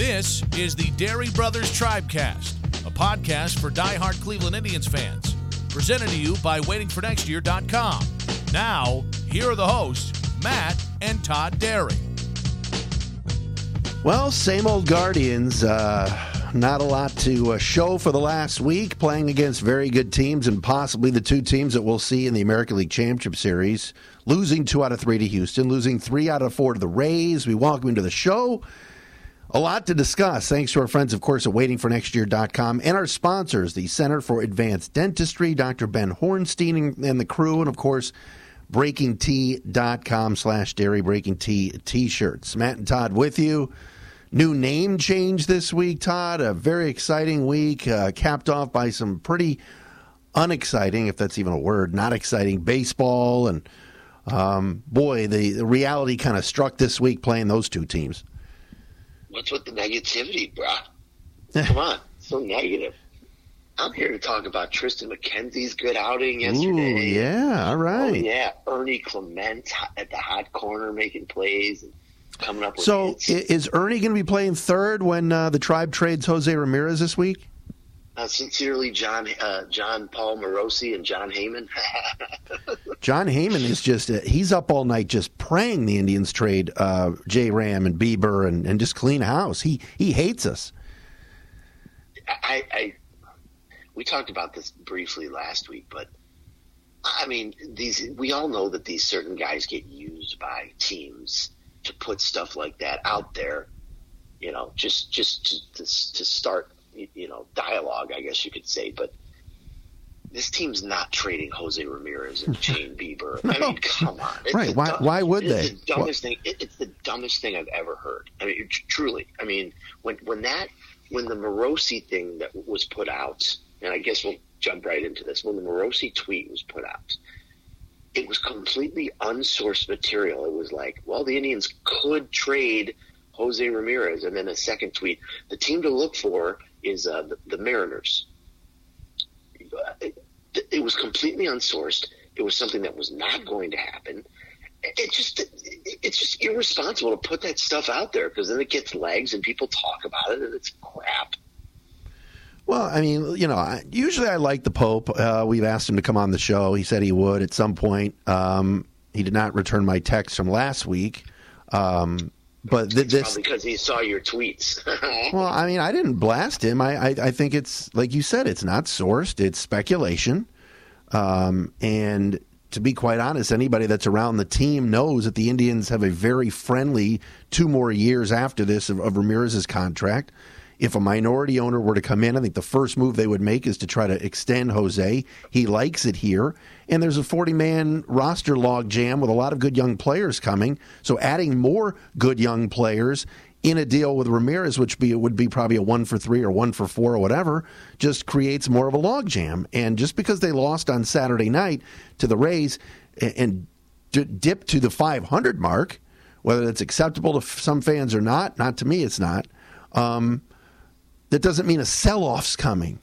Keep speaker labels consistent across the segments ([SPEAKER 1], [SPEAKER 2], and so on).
[SPEAKER 1] This is the Dairy Brothers Tribecast, a podcast for diehard Cleveland Indians fans. Presented to you by WaitingForNextYear.com. Now, here are the hosts, Matt and Todd Dairy.
[SPEAKER 2] Well, same old Guardians. Not a lot to show for the last week, playing against very good teams and possibly the two teams that we'll see in the American League Championship Series. Losing 2 out of 3 to Houston, losing 3 out of 4 to the Rays. We welcome you to the show. A lot to discuss, thanks to our friends, of course, at WaitingForNextYear.com and our sponsors, the Center for Advanced Dentistry, Dr. Ben Hornstein and the crew, and, of course, BreakingT.com/Dairy, Breaking Tea t-shirts. Matt and Todd with you. New name change this week, Todd. A very exciting week, capped off by some pretty unexciting, if that's even a word, not exciting baseball. And, boy, the reality kind of struck this week playing those two teams.
[SPEAKER 3] What's with the negativity, bruh? Come on, so negative. I'm here to talk about Triston McKenzie's good outing yesterday.
[SPEAKER 2] Ooh, yeah, all right.
[SPEAKER 3] Oh, yeah, Ernie Clement at the hot corner making plays and coming up with
[SPEAKER 2] hits. So is Ernie going to be playing third when the Tribe trades Jose Ramirez this week?
[SPEAKER 3] Sincerely, John Paul Morosi and John Heyman.
[SPEAKER 2] John Heyman is just, he's up all night just praying the Indians trade J-Ram and Bieber and just clean house. He hates us.
[SPEAKER 3] We talked about this briefly last week, but I mean, we all know that these certain guys get used by teams to put stuff like that out there, just to start, dialogue, I guess you could say. But this team's not trading Jose Ramirez and Shane Bieber.
[SPEAKER 2] No.
[SPEAKER 3] I mean, come on.
[SPEAKER 2] Right. Why would they?
[SPEAKER 3] It's the dumbest thing. It's the dumbest thing I've ever heard. I mean, truly. I mean, when the Morosi thing that was put out, and I guess we'll jump right into this. When the Morosi tweet was put out, it was completely unsourced material. It was like, well, the Indians could trade Jose Ramirez. And then a second tweet, the team to look for is the Mariners. It was completely unsourced. It was something that was not going to happen. It's just irresponsible to put that stuff out there because then it gets legs and people talk about it and it's crap.
[SPEAKER 2] Well, I mean, usually I like the Pope. We've asked him to come on the show. He said he would at some point. He did not return my text from last week. But this
[SPEAKER 3] probably because he saw your tweets.
[SPEAKER 2] Well, I mean, I didn't blast him. I think it's, like you said, it's not sourced. It's speculation. And to be quite honest, anybody that's around the team knows that the Indians have a very friendly 2 more years after this of Ramirez's contract. If a minority owner were to come in, I think the first move they would make is to try to extend Jose. He likes it here. And there's a 40-man roster log jam with a lot of good young players coming. So adding more good young players in a deal with Ramirez, which would be probably a 1-for-3 or 1-for-4 or whatever, just creates more of a log jam. And just because they lost on Saturday night to the Rays and dipped to the 500 mark, whether it's acceptable to some fans or not to me it's not, that doesn't mean a sell-off's coming.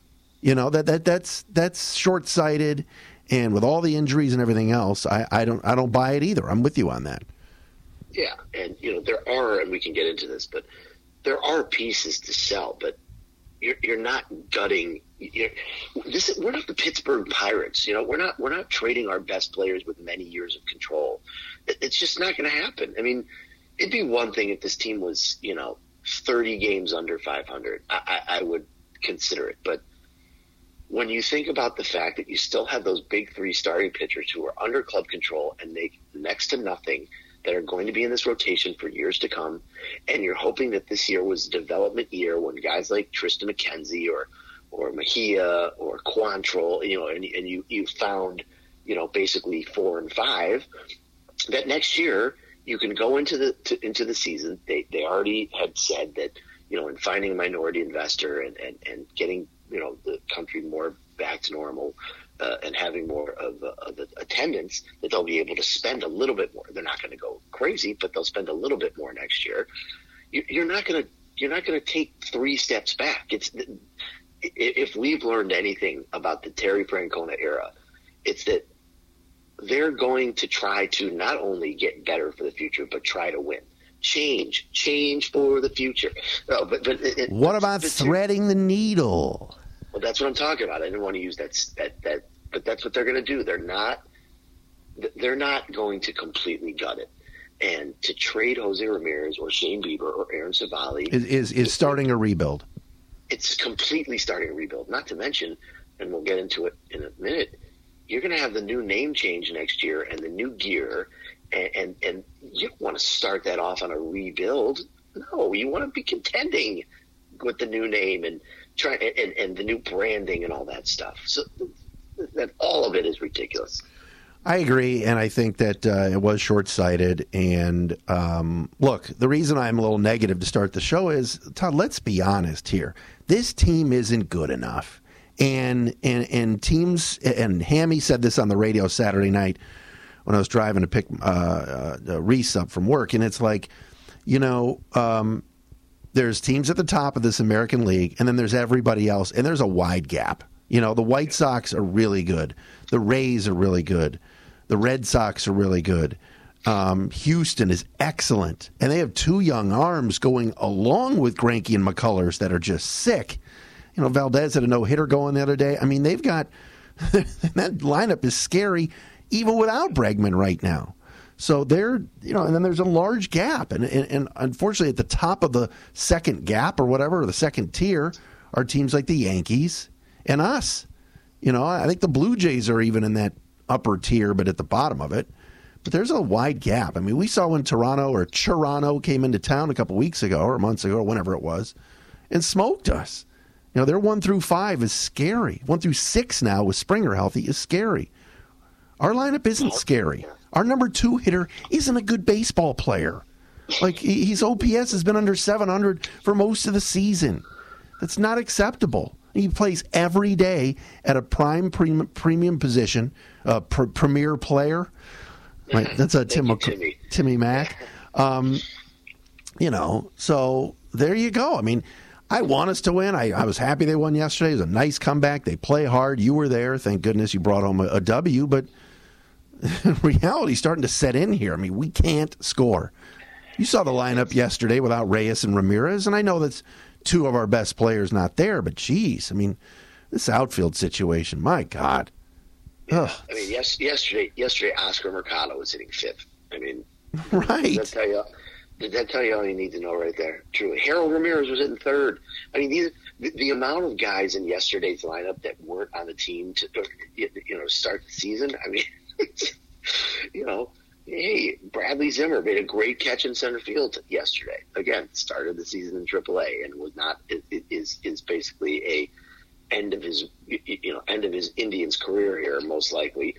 [SPEAKER 2] That's short-sighted, and with all the injuries and everything else, I don't buy it either. I'm with you on that.
[SPEAKER 3] Yeah, and there are, and we can get into this, but there are pieces to sell, but you're not gutting. We're not the Pittsburgh Pirates. We're not trading our best players with many years of control. It's just not going to happen. I mean, it'd be one thing if this team was 30 games under 500, I would consider it. But when you think about the fact that you still have those big 3 starting pitchers who are under club control and make next to nothing, that are going to be in this rotation for years to come, and you're hoping that this year was a development year when guys like Triston McKenzie or Mejia or Quantrill, and you found, basically 4 and 5, that next year you can go into the season. They already had said that, in finding a minority investor and getting, the country more back to normal, and having more of attendance, that they'll be able to spend a little bit more. They're not going to go crazy, but they'll spend a little bit more next year. You're not going to take 3 steps back. If we've learned anything about the Terry Francona era, it's that they're going to try to not only get better for the future, but try to win. change for the future. No,
[SPEAKER 2] what about threading the needle?
[SPEAKER 3] Well, that's what I'm talking about. I didn't want to use that, but that's what they're going to do. They're not going to completely gut it. And to trade Jose Ramirez or Shane Bieber or Aaron Savali
[SPEAKER 2] is starting a rebuild.
[SPEAKER 3] It's completely starting a rebuild. Not to mention, and we'll get into it in a minute, you're going to have the new name change next year and the new gear, and you don't want to start that off on a rebuild. No, you want to be contending with the new name and try and the new branding and all that stuff. So that all of it is ridiculous.
[SPEAKER 2] I agree, and I think that it was short-sighted. And look, the reason I'm a little negative to start the show is, Todd, let's be honest here. This team isn't good enough. And teams, and Hammy said this on the radio Saturday night when I was driving to pick Reese up from work, and it's like, there's teams at the top of this American League, and then there's everybody else, and there's a wide gap. The White Sox are really good. The Rays are really good. The Red Sox are really good. Houston is excellent. And they have two young arms going along with Greinke and McCullers that are just sick. Valdez had a no-hitter going the other day. I mean, they've got – that lineup is scary even without Bregman right now. So they're – and then there's a large gap. And unfortunately, at the top of the second gap or whatever, or the second tier, are teams like the Yankees and us. I think the Blue Jays are even in that upper tier, but at the bottom of it. But there's a wide gap. I mean, we saw when Toronto came into town a couple weeks ago or months ago or whenever it was and smoked us. Their 1 through 5 is scary. 1 through 6 now with Springer healthy is scary. Our lineup isn't scary. Our number 2 hitter isn't a good baseball player. Like, his OPS has been under 700 for most of the season. That's not acceptable. He plays every day at a premium position, premier player. Right, that's a Timmy Mack. So there you go. I mean, I want us to win. I was happy they won yesterday. It was a nice comeback. They play hard. You were there. Thank goodness you brought home a W. But reality's starting to set in here. I mean, we can't score. You saw the lineup yesterday without Reyes and Ramirez, and I know that's two of our best players not there, but geez, I mean, this outfield situation, my God.
[SPEAKER 3] Yeah. I mean, yesterday Oscar Mercado was hitting 5th. I mean,
[SPEAKER 2] right.
[SPEAKER 3] Did that tell you all you need to know right there? Truly. Harold Ramirez was hitting 3rd. I mean, the amount of guys in yesterday's lineup that weren't on the team to start the season, I mean, hey, Bradley Zimmer made a great catch in center field yesterday. Again, started the season in AAA and was not is basically a end of his Indians career here, most likely.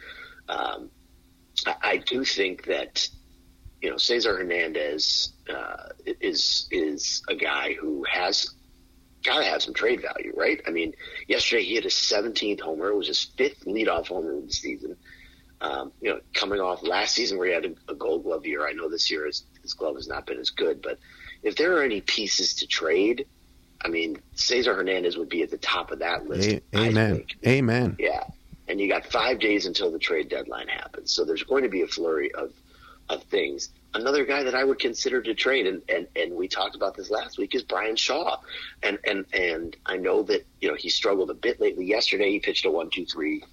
[SPEAKER 3] I do think that Cesar Hernandez is a guy who has got to have some trade value, right? I mean, yesterday he hit his 17th homer. It was his 5th leadoff homer of the season. Coming off last season where he had a Gold Glove year. I know this year his glove has not been as good, but if there are any pieces to trade, I mean, Cesar Hernandez would be at the top of that list.
[SPEAKER 2] Amen. Amen.
[SPEAKER 3] Yeah. And you got 5 days until the trade deadline happens. So there's going to be a flurry of things. Another guy that I would consider to trade, and we talked about this last week, is Brian Shaw. And I know that, he struggled a bit lately. Yesterday he pitched a 1-2-3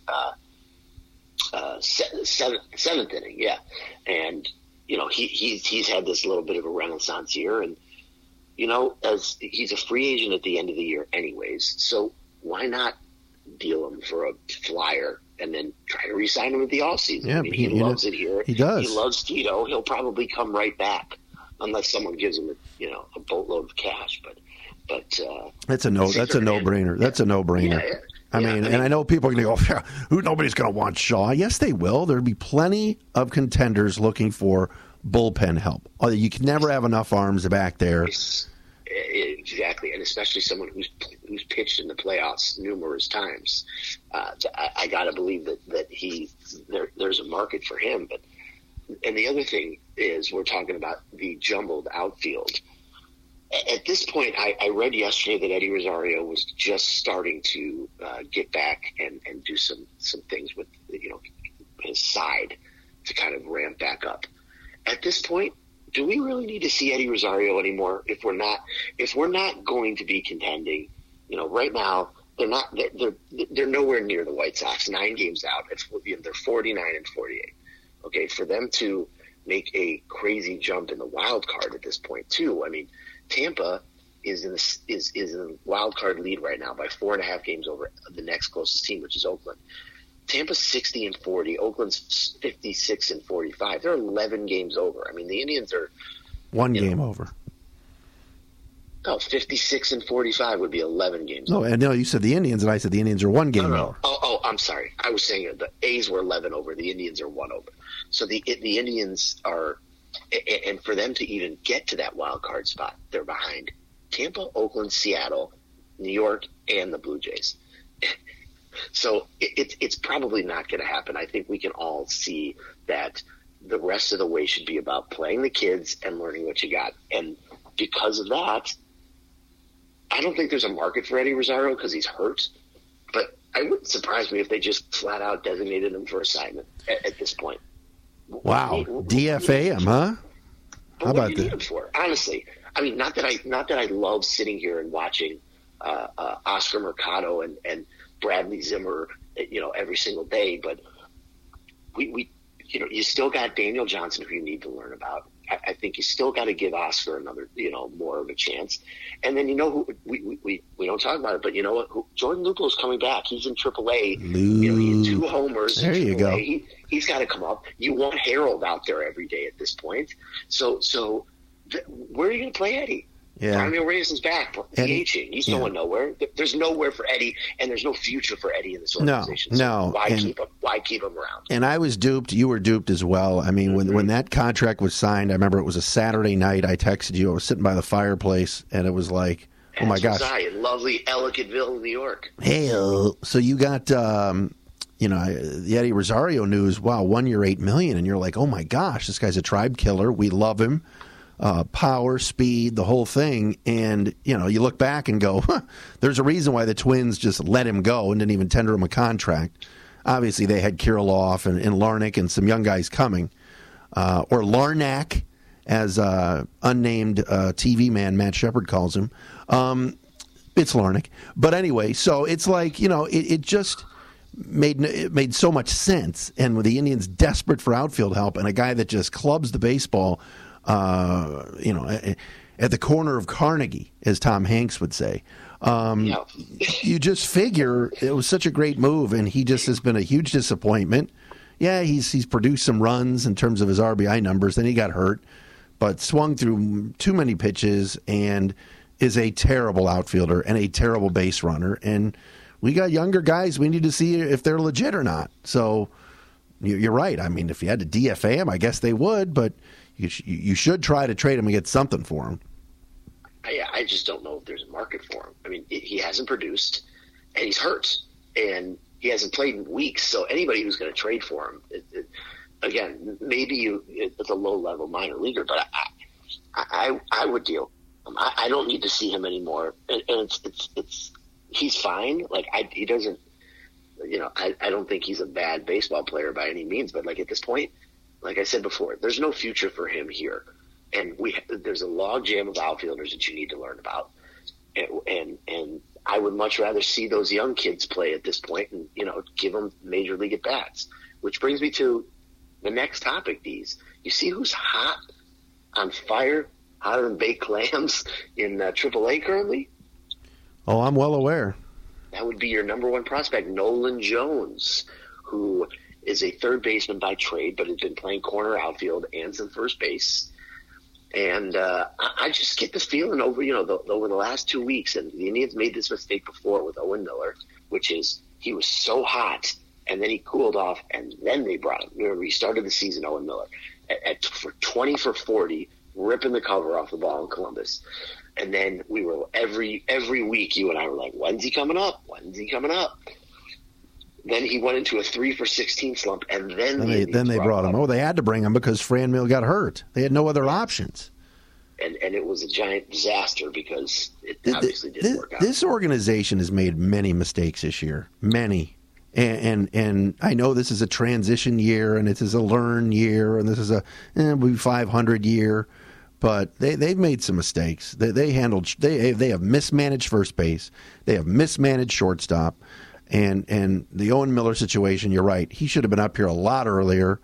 [SPEAKER 3] seventh inning, yeah. And he's had this little bit of a renaissance year, and as he's a free agent at the end of the year anyways, so why not deal him for a flyer and then try to re-sign him at the offseason?
[SPEAKER 2] Yeah,
[SPEAKER 3] I mean, he loves it here.
[SPEAKER 2] He does.
[SPEAKER 3] He loves Tito. He'll probably come right back unless someone gives him a boatload of cash. But
[SPEAKER 2] that's a no-brainer. That's a no-brainer.
[SPEAKER 3] Yeah.
[SPEAKER 2] I mean, and I know people are going to go, nobody's going to want Shaw. Yes, they will. There'll be plenty of contenders looking for bullpen help. You can never have enough arms back there.
[SPEAKER 3] Exactly, and especially someone who's pitched in the playoffs numerous times. I got to believe that there's a market for him. And the other thing is, we're talking about the jumbled outfield. At this point, I read yesterday that Eddie Rosario was just starting to get back and do some things with his side to kind of ramp back up. At this point, do we really need to see Eddie Rosario anymore if we're not going to be contending? Right now they're nowhere near the White Sox. 9 games out. They're 49 and 48. Okay, for them to make a crazy jump in the wild card at this point too. I mean, Tampa is in a wild card lead right now by 4.5 games over the next closest team, which is Oakland. Tampa's 60 and 40. Oakland's 56 and 45. They're 11 games over. I mean, the Indians are
[SPEAKER 2] 1 game over.
[SPEAKER 3] No, 56 and 45 would be 11 games.
[SPEAKER 2] No, and no, you said the Indians, and I said the Indians are 1 game over.
[SPEAKER 3] Oh, I'm sorry. I was saying the A's were 11 over. The Indians are 1 over. So the Indians are, and for them to even get to that wild card spot, they're behind Tampa, Oakland, Seattle, New York, and the Blue Jays. So it's probably not going to happen. I think we can all see that the rest of the way should be about playing the kids and learning what you got. And because of that, I don't think there's a market for Eddie Rosario because he's hurt. But it wouldn't surprise me if they just flat out designated him for assignment at this point.
[SPEAKER 2] Wow, DFA him, huh?
[SPEAKER 3] How about that? What do you need him for? Honestly, I mean, not that I love sitting here and watching Oscar Mercado and Bradley Zimmer, every single day, but we you still got Daniel Johnson who you need to learn about. I think you still got to give Oscar another, more of a chance. And then who we don't talk about it, but you know what? Jordan Lupo's coming back. He's in AAA. He had 2 homers.
[SPEAKER 2] There you go.
[SPEAKER 3] He's got to come up. You want Harold out there every day at this point. So where are you going to play Eddie?
[SPEAKER 2] Yeah.
[SPEAKER 3] Ramil Reyes is back. DHing. He's going nowhere. There's nowhere for Eddie, and there's no future for Eddie in this organization.
[SPEAKER 2] No.
[SPEAKER 3] Why keep him around?
[SPEAKER 2] And I was duped. You were duped as well. I mean, when that contract was signed, I remember it was a Saturday night. I texted you. I was sitting by the fireplace, and it was like, oh my gosh.
[SPEAKER 3] In lovely Ellicottville, New York.
[SPEAKER 2] Hey, so you got, the Eddie Rosario news. Wow, 1 year, $8 million, and you're like, oh my gosh, this guy's a tribe killer. We love him. Power, speed, the whole thing. And, you look back and go, there's a reason why the Twins just let him go and didn't even tender him a contract. Obviously, they had Kirilloff and Larnach and some young guys coming. Or Larnack, as unnamed TV man Matt Shepard calls him. It's Larnach. But anyway, so it's like, it just made so much sense. And with the Indians desperate for outfield help and a guy that just clubs the baseball, at the corner of Carnegie, as Tom Hanks would say. You just figure it was such a great move, and he just has been a huge disappointment. Yeah, he's produced some runs in terms of his RBI numbers. Then he got hurt, but swung through too many pitches and is a terrible outfielder and a terrible base runner. And we got younger guys. We need to see if they're legit or not. So you're right. I mean, if you had to DFA him, I guess they would, but you should try to trade him and get something for him.
[SPEAKER 3] I just don't know if there's a market for him. I mean, he hasn't produced, and he's hurt, and he hasn't played in weeks. So anybody who's going to trade for him, again, maybe it's a low-level minor leaguer, but I would deal. I don't need to see him anymore, and he's fine. Like he doesn't, I don't think he's a bad baseball player by any means, but like at this point. Like I said before, there's no future for him here, and there's a log jam of outfielders that you need to learn about, and I would much rather see those young kids play at this point, and give them major league at bats. Which brings me to the next topic. You see who's hot, on fire, hotter than baked clams in AAA currently?
[SPEAKER 2] Oh, I'm well aware.
[SPEAKER 3] That would be your number 1 prospect, Nolan Jones, who is a third baseman by trade, but has been playing corner outfield and some first base. And I just get this feeling over the last 2 weeks, and the Indians made this mistake before with Owen Miller, which is he was so hot, and then he cooled off, and then they brought him. Remember, he started the season, Owen Miller, for 20 for 40, ripping the cover off the ball in Columbus. And then we were every week, you and I were like, when's he coming up? When's he coming up? Then he went into a 3 for 16 slump, and then
[SPEAKER 2] they brought him. Oh, they had to bring him because Franmil got hurt. They had no other options.
[SPEAKER 3] And it was a giant disaster because it obviously didn't work out.
[SPEAKER 2] This organization has made many mistakes this year, many. And I know this is a transition year, and it is a learn year, and this is a 500 year. but they've made some mistakes. They have mismanaged first base. They have mismanaged shortstop, and the Owen Miller situation. You're right. He should have been up here a lot earlier.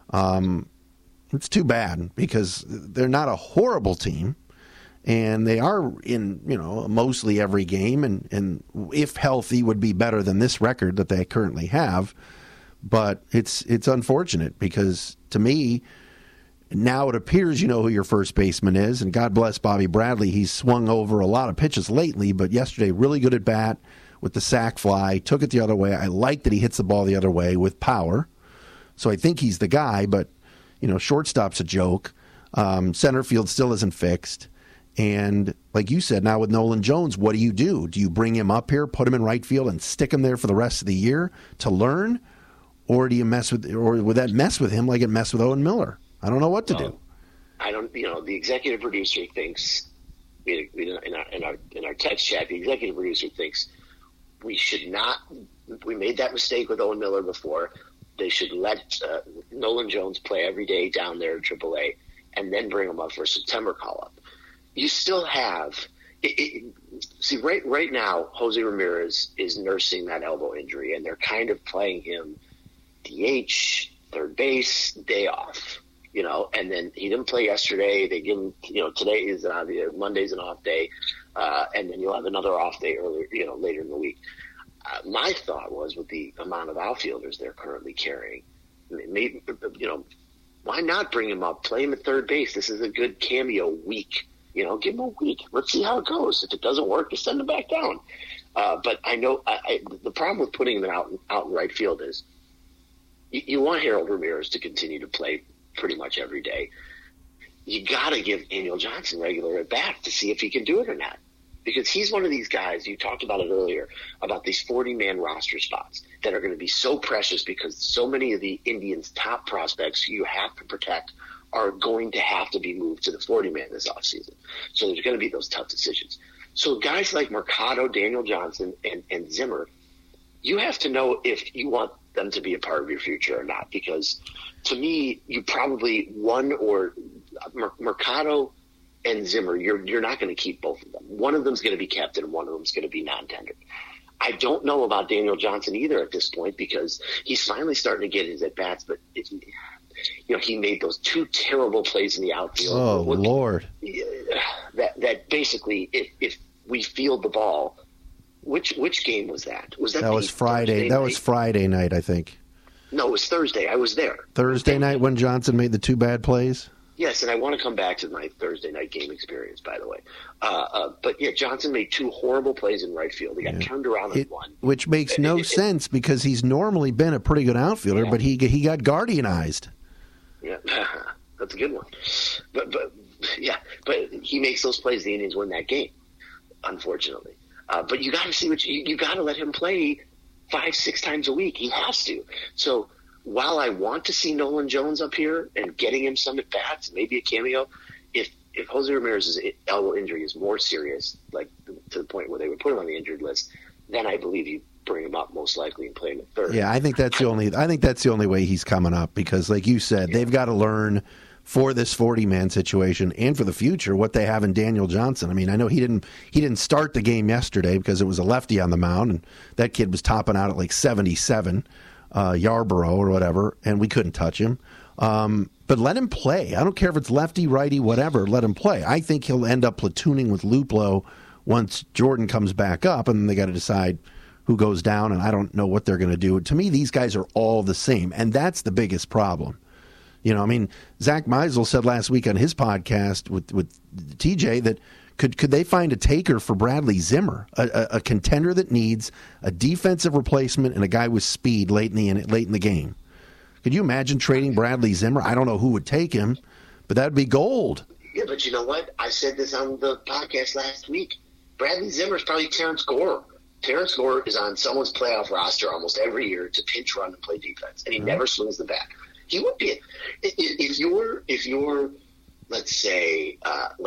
[SPEAKER 2] It's too bad because they're not a horrible team, and they are in mostly every game, and if healthy would be better than this record that they currently have. But it's unfortunate because to me, now it appears you know who your first baseman is, and God bless Bobby Bradley. He's swung over a lot of pitches lately, but yesterday really good at bat with the sac fly, took it the other way. I like that he hits the ball the other way with power. So I think he's the guy, but shortstop's a joke. Center field still isn't fixed. And like you said, now with Nolan Jones, what do? Do you bring him up here, put him in right field, and stick him there for the rest of the year to learn? Or do you would that mess with him like it messed with Owen Miller? I don't know what to do.
[SPEAKER 3] I don't. The executive producer thinks in our text chat. The executive producer thinks we should not. We made that mistake with Owen Miller before. They should let Nolan Jones play every day down there at AAA, and then bring him up for a September call-up. You still have see right now. Jose Ramirez is nursing that elbow injury, and they're kind of playing him DH, third base, day off. And then he didn't play yesterday. They give him, today is Monday's an off day, and then you'll have another off day later in the week. My thought was with the amount of outfielders they're currently carrying, maybe why not bring him up, play him at third base? This is a good cameo week. Give him a week. Let's see how it goes. If it doesn't work, just send him back down. But I know the problem with putting him out in right field is you want Harold Ramirez to continue to play pretty much every day. You got to give Daniel Johnson regular at bat to see if he can do it or not. Because he's one of these guys, you talked about it earlier, about these 40-man roster spots that are going to be so precious because so many of the Indians' top prospects you have to protect are going to have to be moved to the 40-man this offseason. So there's going to be those tough decisions. So guys like Mercado, Daniel Johnson, and Zimmer, you have to know if you want them to be a part of your future or not. Because to me, you probably Mercado and Zimmer, you're not going to keep both of them. One of them's going to be kept and one of them's going to be non-tendered. I don't know about Daniel Johnson either at this point because he's finally starting to get his at-bats, but he made those two terrible plays in the outfield.
[SPEAKER 2] Oh, Lord.
[SPEAKER 3] That basically, if we field the ball, which game was that?
[SPEAKER 2] That was Friday. That was Friday night, I think.
[SPEAKER 3] No, it was Thursday. I was there.
[SPEAKER 2] Thursday night when Johnson made the two bad plays?
[SPEAKER 3] Yes, and I want to come back to my Thursday night game experience, by the way. But, yeah, Johnson made two horrible plays in right field. He got turned around and won.
[SPEAKER 2] Which makes no sense because he's normally been a pretty good outfielder, but he got guardianized.
[SPEAKER 3] Yeah, that's a good one. But he makes those plays. The Indians win that game, unfortunately. But you got to see you got to let him play 5-6 times a week. He has to. So while I want to see Nolan Jones up here and getting him some at bats, maybe a cameo, if Jose Ramirez's elbow injury is more serious, like to the point where they would put him on the injured list, then I believe you bring him up most likely and play him at third.
[SPEAKER 2] Yeah, I think that's the only way he's coming up because, like you said, they've got to learn for this 40-man situation and for the future what they have in Daniel Johnson. I mean, I know he didn't start the game yesterday because it was a lefty on the mound, and that kid was topping out at like 77, Yarborough or whatever, and we couldn't touch him. But let him play. I don't care if it's lefty, righty, whatever. Let him play. I think he'll end up platooning with Luplow once Jordan comes back up, and then they got to decide who goes down, and I don't know what they're going to do. To me, these guys are all the same, and that's the biggest problem. Zach Meisel said last week on his podcast with TJ that could they find a taker for Bradley Zimmer, a contender that needs a defensive replacement and a guy with speed late in the game. Could you imagine trading Bradley Zimmer? I don't know who would take him, but that'd be gold.
[SPEAKER 3] Yeah, but you know what? I said this on the podcast last week. Bradley Zimmer is probably Terrence Gore. Terrence Gore is on someone's playoff roster almost every year to pinch run and play defense, and he never swings the bat. He would be if you're let's say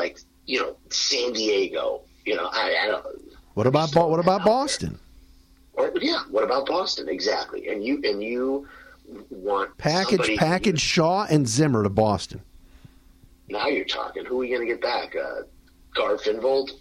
[SPEAKER 3] San Diego. I don't.
[SPEAKER 2] What about Boston?
[SPEAKER 3] What about Boston? Exactly. And you want
[SPEAKER 2] package Shaw and Zimmer to Boston.
[SPEAKER 3] Now you're talking. Who are we going to get back? Garfinvold?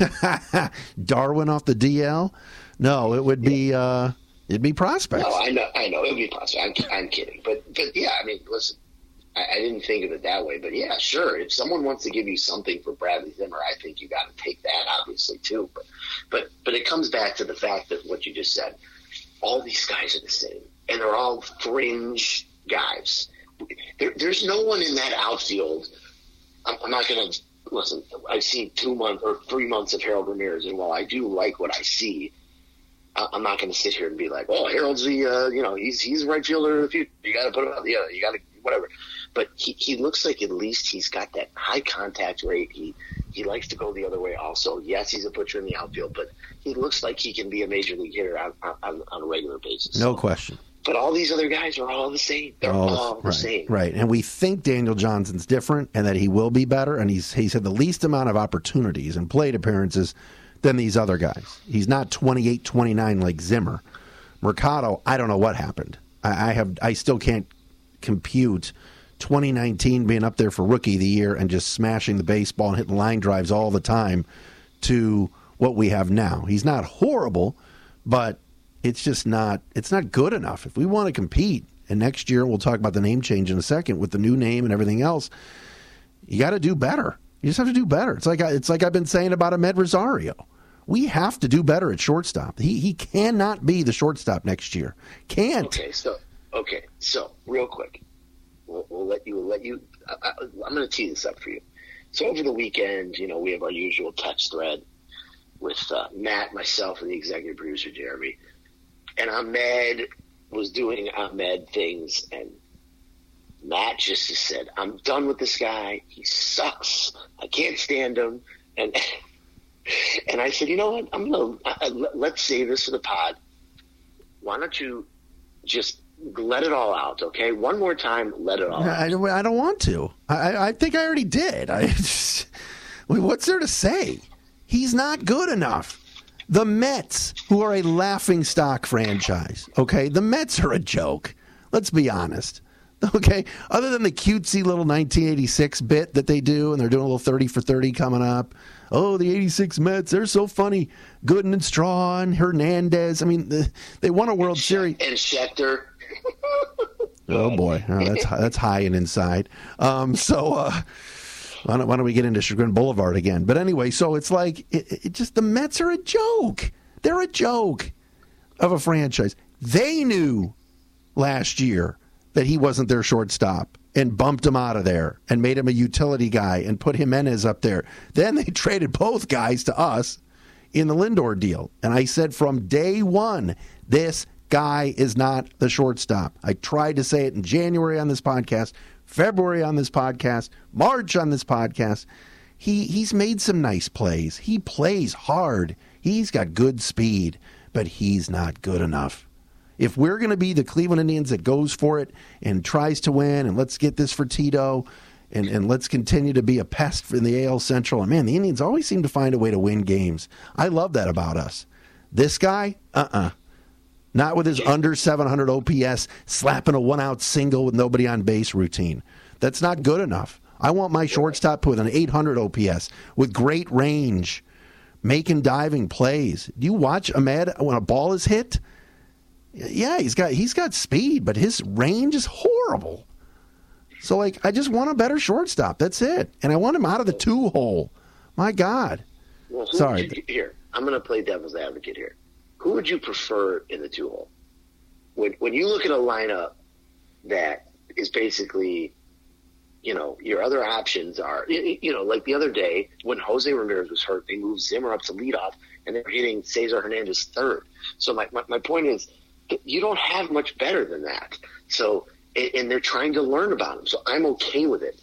[SPEAKER 2] Darwin off the DL? No, it would be it'd be prospects.
[SPEAKER 3] No, I know it'd be prospects. I'm kidding, but yeah, I mean, listen, I didn't think of it that way, but yeah, sure. If someone wants to give you something for Bradley Zimmer, I think you got to take that, obviously, too. But it comes back to the fact that what you just said. All these guys are the same, and they're all fringe guys. There's no one in that outfield. I'm not going to listen. I've seen 2 months or 3 months of Harold Ramirez, and while I do like what I see, I'm not going to sit here and be like, "Oh, Harold's the he's a right fielder in the future. You got to put him out. Yeah, you got to whatever." But he looks like at least he's got that high contact rate. He likes to go the other way also. Yes, he's a butcher in the outfield, but he looks like he can be a major league hitter on a regular basis.
[SPEAKER 2] No question.
[SPEAKER 3] But all these other guys are all the same. They're all the same.
[SPEAKER 2] Right. And we think Daniel Johnson's different and that he will be better, and he's had the least amount of opportunities and plate appearances than these other guys. He's not 28, 29 like Zimmer. Mercado, I don't know what happened. I still can't compute 2019 being up there for Rookie of the Year and just smashing the baseball and hitting line drives all the time to what we have now. He's not horrible, but it's just not good enough. If we want to compete, and next year we'll talk about the name change in a second with the new name and everything else, you got to do better. You just have to do better. It's like I've been saying about Ahmed Rosario. We have to do better at shortstop. He cannot be the shortstop next year. Can't.
[SPEAKER 3] Okay, so real quick. We'll let you. I'm going to tee this up for you. So over the weekend, we have our usual text thread with Matt, myself, and the executive producer Jeremy. And Ahmed was doing Ahmed things, and Matt just said, "I'm done with this guy. He sucks. I can't stand him." And I said, "You know what? Let's save this for the pod. Why don't you just let it all out, okay? One more time, let it all out."
[SPEAKER 2] I don't want to. I think I already did. What's there to say? He's not good enough. The Mets, who are a laughingstock franchise, okay? The Mets are a joke. Let's be honest, okay? Other than the cutesy little 1986 bit that they do, and they're doing a little 30 for 30 coming up. Oh, the 86 Mets, they're so funny. Gooden and Straw and Hernandez. I mean, they won a World Series.
[SPEAKER 3] And Schechter.
[SPEAKER 2] Oh, boy. Oh, that's high and inside. Why don't we get into Chagrin Boulevard again? But anyway, so it's like, it just, the Mets are a joke. They're a joke of a franchise. They knew last year that he wasn't their shortstop and bumped him out of there and made him a utility guy and put Jimenez up there. Then they traded both guys to us in the Lindor deal. And I said from day one, this guy is not the shortstop. I tried to say it in January on this podcast, February on this podcast, March on this podcast. He's made some nice plays. He plays hard. He's got good speed, but he's not good enough. If we're going to be the Cleveland Indians that goes for it and tries to win, and let's get this for Tito, and let's continue to be a pest in the AL Central, and man, the Indians always seem to find a way to win games. I love that about us. This guy, not with his under 700 OPS, slapping a one-out single with nobody on base routine. That's not good enough. I want my shortstop with an 800 OPS, with great range, making diving plays. Do you watch Ahmed when a ball is hit? Yeah, he's got speed, but his range is horrible. So, I just want a better shortstop. That's it. And I want him out of the two-hole. My God.
[SPEAKER 3] Well,
[SPEAKER 2] Sorry.
[SPEAKER 3] Here, I'm going to play devil's advocate here. Who would you prefer in the two-hole? When you look at a lineup that is basically, your other options are, like the other day when Jose Ramirez was hurt, they moved Zimmer up to leadoff, and they're hitting Cesar Hernandez third. So my point is, you don't have much better than that. So, and they're trying to learn about him. So I'm okay with it.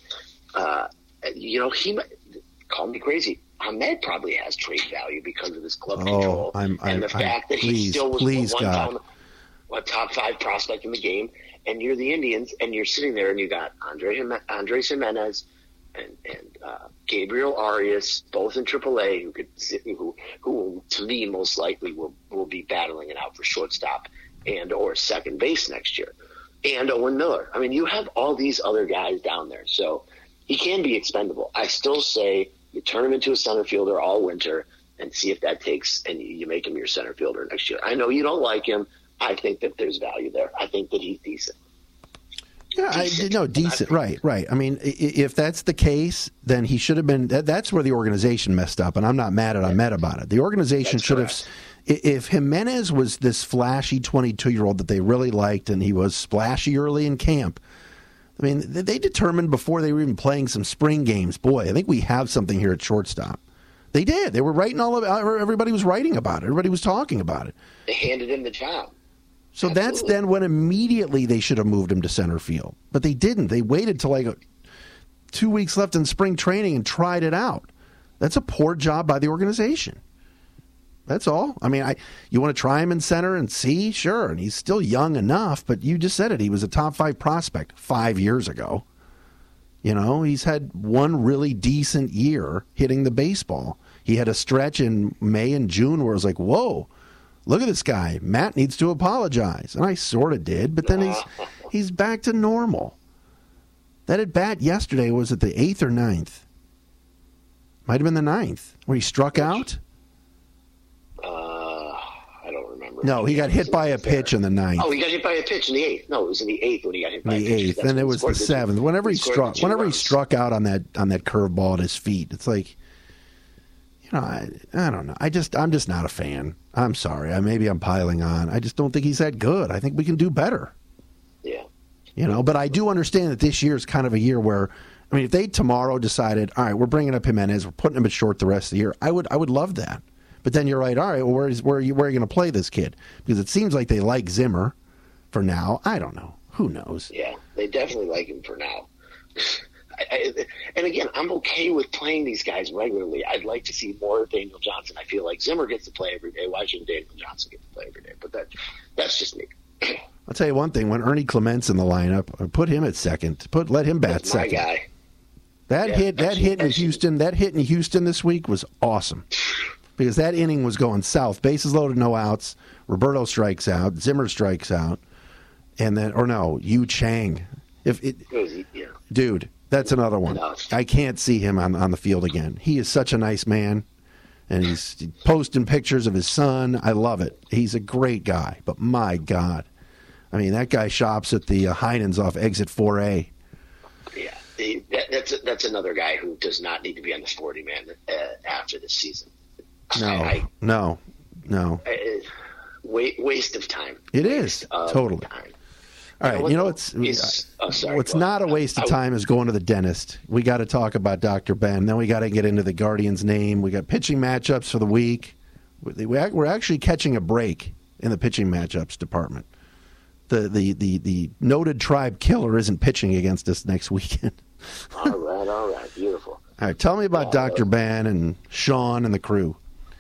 [SPEAKER 3] He might call me crazy. Ahmed probably has trade value because of his club control and the fact that he still was a top 5 prospect in the game. And you're the Indians, and you're sitting there, and you got Andres Jimenez and Gabriel Arias, both in AAA, who to me most likely will be battling it out for shortstop and or second base next year, and Owen Miller. I mean, you have all these other guys down there, so he can be expendable. I still say you turn him into a center fielder all winter and see if that takes, and you make him your center fielder next year. I know you don't like him. I think that there's value there. I think that he's decent.
[SPEAKER 2] Yeah, decent. Right. I mean, if that's the case, then he should have been. That's where the organization messed up, and I'm not mad at Ahmed about it. The organization should have. If Jimenez was this flashy 22-year-old that they really liked, and he was splashy early in camp, I mean, they determined before they were even playing some spring games. Boy, I think we have something here at shortstop. They did. They were writing everybody was writing about it. Everybody was talking about it.
[SPEAKER 3] They handed him the job.
[SPEAKER 2] So that's then when immediately they should have moved him to center field. But they didn't. They waited till like 2 weeks left in spring training and tried it out. That's a poor job by the organization. That's all. I mean, you want to try him in center and see? Sure. And he's still young enough, but you just said it. He was a top 5 prospect 5 years ago. You know, he's had one really decent year hitting the baseball. He had a stretch in May and June where it was like, whoa. Look at this guy. Matt needs to apologize. And I sort of did, but then he's back to normal. That at bat yesterday, was it the 8th or 9th? Might have been the 9th, where he struck out.
[SPEAKER 3] I don't remember.
[SPEAKER 2] No, he got hit by a pitch in the 9th.
[SPEAKER 3] Oh, he got hit by a pitch in the 8th. No, it was in the 8th when he got hit by a pitch.
[SPEAKER 2] The 8th, and it was the 7th. Whenever he struck out on that curveball at his feet, it's like, you know, I don't know. I'm just not a fan. I'm sorry. Maybe I'm piling on. I just don't think he's that good. I think we can do better.
[SPEAKER 3] Yeah.
[SPEAKER 2] You know, but I do understand that this year is kind of a year where, I mean, if they tomorrow decided, all right, we're bringing up Jimenez, we're putting him at short the rest of the year, I would love that. But then you're right. All right, well, where are you going to play this kid? Because it seems like they like Zimmer for now. I don't know. Who knows?
[SPEAKER 3] Yeah, they definitely like him for now. And again, I'm okay with playing these guys regularly. I'd like to see more of Daniel Johnson. I feel like Zimmer gets to play every day. Why shouldn't Daniel Johnson get to play every day? But that's just me.
[SPEAKER 2] I'll tell you one thing. When Ernie Clement's in the lineup, put him at second. Let him bat
[SPEAKER 3] that's my
[SPEAKER 2] second.
[SPEAKER 3] Guy.
[SPEAKER 2] That hit in Houston this week was awesome. Because that inning was going south. Bases loaded, no outs. Roberto strikes out. Zimmer strikes out. And then, Yu Chang. Dude, that's another one. I can't see him on the field again. He is such a nice man. And he's posting pictures of his son. I love it. He's a great guy. But my God. I mean, that guy shops at the Heinen's off exit 4A.
[SPEAKER 3] Yeah. That's another guy who does not need to be on the 40-man after this season.
[SPEAKER 2] No.
[SPEAKER 3] Waste of time.
[SPEAKER 2] It is totally.
[SPEAKER 3] Time.
[SPEAKER 2] All right, what's not a waste of time is going to the dentist. We got to talk about Dr. Ben. Then we got to get into the Guardians' name. We got pitching matchups for the week. We're actually catching a break in the pitching matchups department. The noted Tribe Killer isn't pitching against us next weekend.
[SPEAKER 3] All right, beautiful.
[SPEAKER 2] All right, tell me about Dr. Ben and Sean and the crew.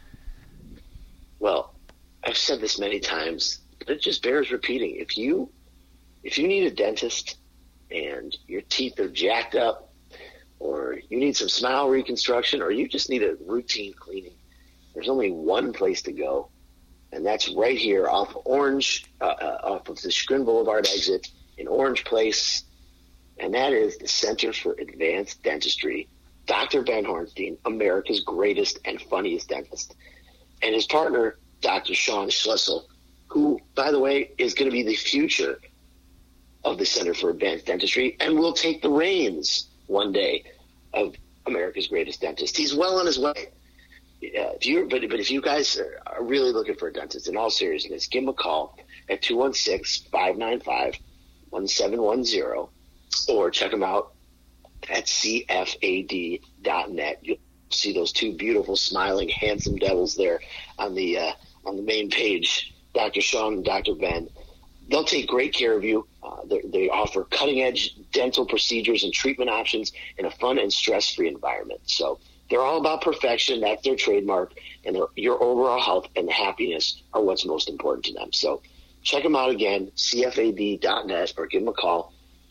[SPEAKER 3] Well, I've said this many times, but it just bears repeating. If you need a dentist and your teeth are jacked up, or you need some smile reconstruction, or you just need a routine cleaning, there's only one place to go, and that's right here off Orange, off of the Chagrin Boulevard exit in Orange Place, and that is the Center for Advanced Dentistry. Dr. Ben Hornstein, America's greatest and funniest dentist, and his partner, Dr. Sean Schlessel, who, by the way, is going to be the future of the Center for Advanced Dentistry and will take the reins one day of America's greatest dentist. He's well on his way. But if you guys are really looking for a dentist, in all seriousness, give him a call at 216-595-1710 or check him out at cfad.net. You'll see those two beautiful, smiling, handsome devils there on the main page, Dr. Sean and Dr. Ben. They'll take great care of you. They offer cutting-edge dental procedures and treatment options in a fun and stress-free environment. So they're all about perfection. That's their trademark. And your overall health and happiness are what's most important to them. So check them out again, cfad.net, or give them a call,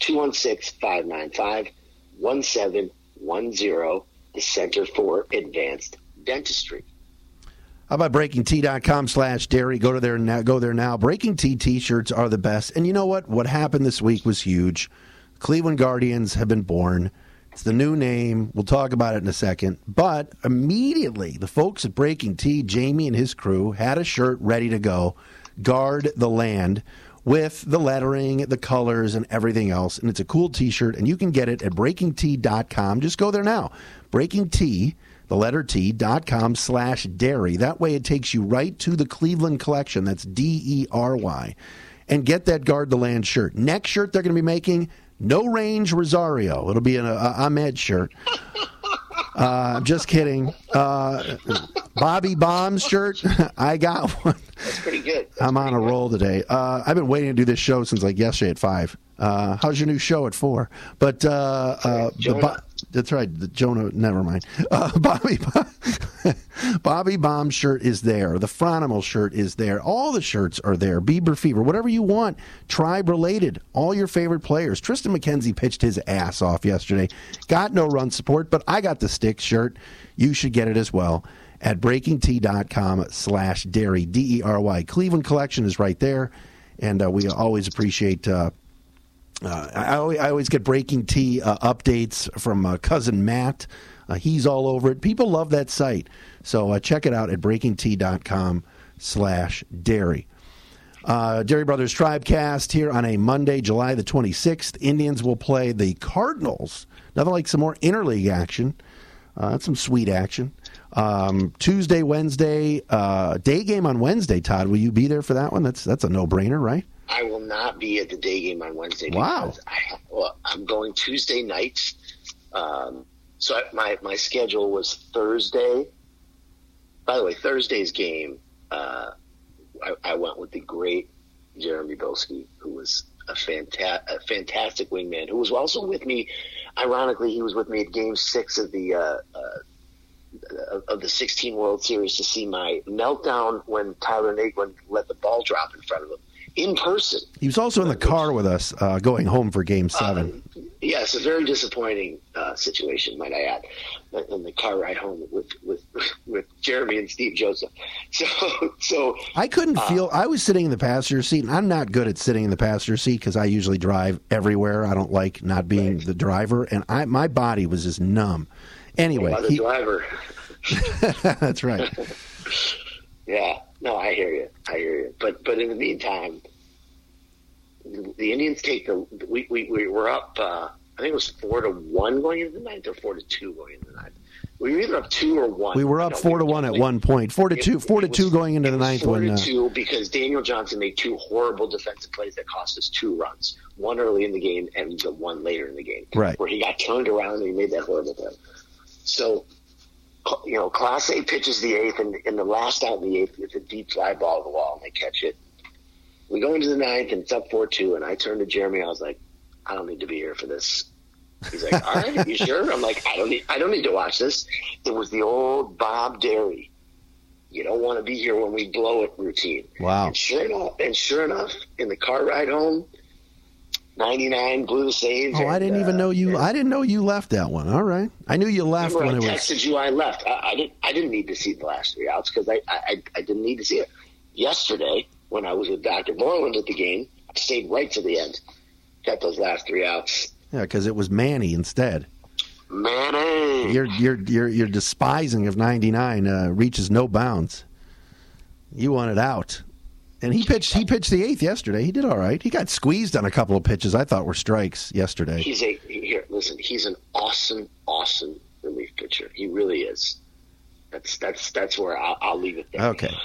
[SPEAKER 3] 216-595-1710, the Center for Advanced Dentistry.
[SPEAKER 2] How about BreakingT.com/dairy? Go there now. Breaking T t-shirts are the best. And you know what? What happened this week was huge. Cleveland Guardians have been born. It's the new name. We'll talk about it in a second. But immediately, the folks at Breaking Tea, Jamie and his crew, had a shirt ready to go, Guard the Land, with the lettering, the colors, and everything else. And it's a cool T-shirt, and you can get it at BreakingTea.com. Just go there now. Breaking Tea, the letter T.com/Derry. That way it takes you right to the Cleveland collection. That's DERY. And get that Guard the Land shirt. Next shirt they're going to be making, No Range Rosario. It'll be an Ahmed shirt. I'm just kidding. Bobby Bombs shirt. I got one.
[SPEAKER 3] That's pretty good.
[SPEAKER 2] I'm on a roll today. I've been waiting to do this show since like yesterday at 5. How's your new show at 4? But that's right. The Jonah. Never mind. Bobby Bomb shirt is there. The Fronimal shirt is there. All the shirts are there. Bieber Fever, whatever you want. Tribe related. All your favorite players. Tristan McKenzie pitched his ass off yesterday. Got no run support, but I got the stick shirt. You should get it as well at BreakingTea.com/Derry. DERY. Cleveland collection is right there, and we always appreciate. I always get Breaking Tea updates from cousin Matt. He's all over it. People love that site. So check it out at BreakingTea.com/Derry. Derry Brothers Tribecast here on a Monday, July the 26th. Indians will play the Cardinals. Nothing like some more interleague action. That's some sweet action. Tuesday, Wednesday, day game on Wednesday. Todd, will you be there for that one? That's a no-brainer, right?
[SPEAKER 3] I will not be at the day game on Wednesday.
[SPEAKER 2] Wow.
[SPEAKER 3] I'm going Tuesday nights. So my schedule was Thursday. By the way, Thursday's game, I went with the great Jeremy Bilski, who was a fantastic wingman, who was also with me. Ironically, he was with me at Game 6 of the 16 World Series to see my meltdown when Tyler Naquin let the ball drop in front of him. In person. He was also
[SPEAKER 2] in the car with us going home for Game 7.
[SPEAKER 3] Yes, a very disappointing situation, might I add, in the car ride home with Jeremy and Steve Joseph. So I couldn't
[SPEAKER 2] feel. I was sitting in the passenger seat, and I'm not good at sitting in the passenger seat because I usually drive everywhere. I don't like not being the driver, and my body was just numb. Anyway,
[SPEAKER 3] the driver.
[SPEAKER 2] That's right.
[SPEAKER 3] Yeah. No, I hear you. But in the meantime, the Indians take we were up. I think it was 4-1 going into the ninth, or 4-2 going into the ninth. We were either up 2 or 1.
[SPEAKER 2] We were up 4-1 at one point. 4-2 going into the ninth.
[SPEAKER 3] 4-2 because Daniel Johnson made 2 horrible defensive plays that cost us 2 runs. One early in the game and the one later in the game,
[SPEAKER 2] right,
[SPEAKER 3] where he got turned around and he made that horrible play. So. Class A pitches the 8th, and in the last out in the 8th, it's a deep fly ball to the wall, and they catch it. We go into the 9th, and it's up 4-2, and I turned to Jeremy. I was like, I don't need to be here for this. He's like, all right, are you sure? I'm like, I don't need to watch this. It was the old Bob Derry. You don't want to be here when we blow it routine.
[SPEAKER 2] Wow.
[SPEAKER 3] And sure enough, in the car ride home, 99 blew the saves.
[SPEAKER 2] Oh, I didn't even know you. I didn't know you left that one. All right, I knew you left when it was.
[SPEAKER 3] I texted you. I left. I didn't need to see the last 3 outs because I didn't need to see it. Yesterday, when I was with Dr. Borland at the game, I stayed right to the end. Got those last 3 outs.
[SPEAKER 2] Yeah, because it was Manny instead.
[SPEAKER 3] Manny.
[SPEAKER 2] Your despising of 99 reaches no bounds. You want it out. And he pitched the 8th yesterday. He did all right. He got squeezed on a couple of pitches I thought were strikes yesterday.
[SPEAKER 3] He's an awesome relief pitcher. He really is. That's where I'll leave it there.
[SPEAKER 2] Okay.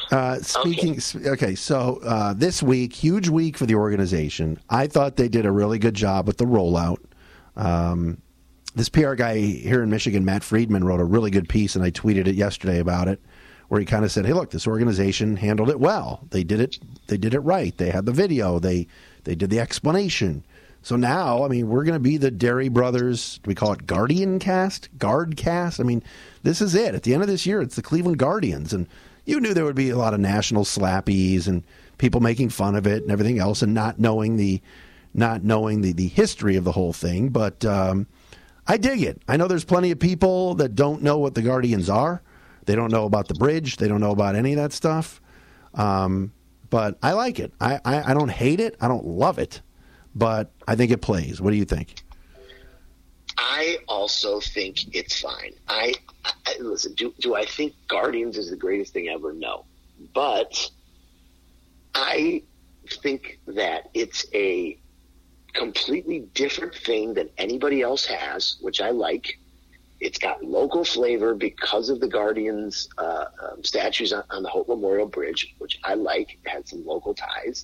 [SPEAKER 2] So this week, huge week for the organization. I thought they did a really good job with the rollout. This PR guy here in Michigan, Matt Friedman, wrote a really good piece, and I tweeted it yesterday about it, where he kind of said, hey, look, this organization handled it well. They did it right. They had the video. They did the explanation. So now, I mean, we're going to be the Derry Brothers, do we call it Guardian Cast? Guard Cast? I mean, this is it. At the end of this year, it's the Cleveland Guardians. And you knew there would be a lot of national slappies and people making fun of it and everything else and not knowing the history of the whole thing. But I dig it. I know there's plenty of people that don't know what the Guardians are. They don't know about the bridge. They don't know about any of that stuff. But I like it. I don't hate it. I don't love it. But I think it plays. What do you think?
[SPEAKER 3] I also think it's fine. I listen. Do I think Guardians is the greatest thing ever? No, but I think that it's a completely different thing than anybody else has, which I like. It's got local flavor because of the Guardians statues on the Hope Memorial Bridge, which I like. It had some local ties.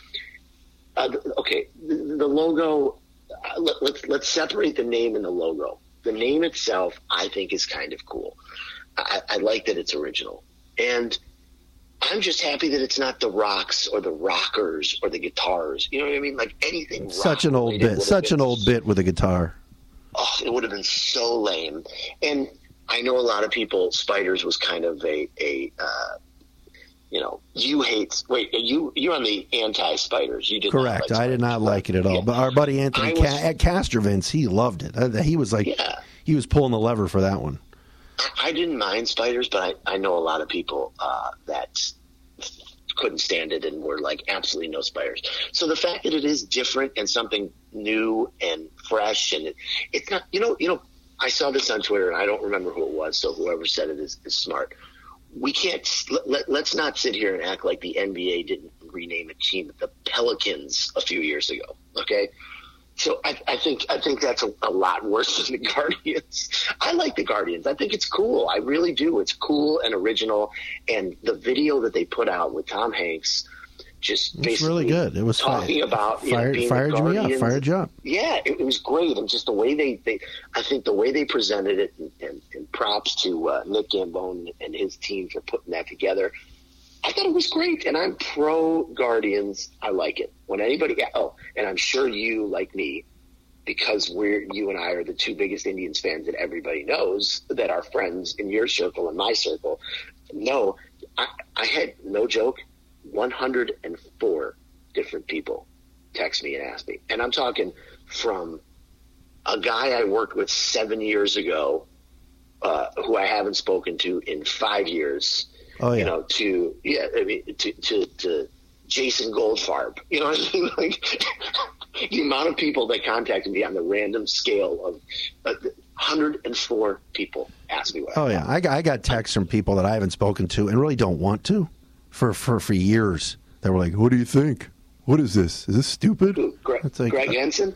[SPEAKER 3] The logo. Let's separate the name and the logo. The name itself, I think, is kind of cool. I like that it's original, and I'm just happy that it's not the rocks or the rockers or the guitars. You know what I mean? Like anything.
[SPEAKER 2] Such an old bit. Such an old bit with a guitar.
[SPEAKER 3] Oh, it would have been so lame. And I know a lot of people. Spiders was kind of you hate. Wait, you're on the anti-Spiders. You did
[SPEAKER 2] correct.
[SPEAKER 3] Not like
[SPEAKER 2] I did not like it at all.
[SPEAKER 3] Yeah.
[SPEAKER 2] But our buddy Anthony at Castrovins, he loved it. He was like, he was pulling the lever for that one.
[SPEAKER 3] I didn't mind Spiders, but I know a lot of people that couldn't stand it and were like, absolutely no Spiders. So the fact that it is different and something new and fresh, and it's not, I saw this on Twitter and I don't remember who it was. So whoever said it is smart. We can't let's not sit here and act like the NBA didn't rename a team the Pelicans a few years ago. Okay. So I think that's a lot worse than the Guardians. I like the Guardians. I think it's cool. I really do. It's cool and original. And the video that they put out with Tom Hanks, just basically
[SPEAKER 2] really good. It was
[SPEAKER 3] talking about
[SPEAKER 2] fired you up.
[SPEAKER 3] Yeah, it was great. And just the way I think the way they presented it, and props to Nick Gambone and his team for putting that together. I thought it was great, and I'm pro Guardians. I like it. When anybody, and I'm sure you, like me, because you and I are the two biggest Indians fans that everybody knows, that are friends in your circle and my circle. No, I had, no joke, 104 different people text me and ask me. And I'm talking from a guy I worked with 7 years ago, who I haven't spoken to in 5 years.
[SPEAKER 2] Oh, yeah.
[SPEAKER 3] To Jason Goldfarb. You know what I mean? Like, the amount of people that contacted me on the random scale of 104 people asked me what I thought.
[SPEAKER 2] I got texts from people that I haven't spoken to and really don't want to for years. They were like, "What do you think? What is this? Is this stupid?"
[SPEAKER 3] It's like, Greg Henson?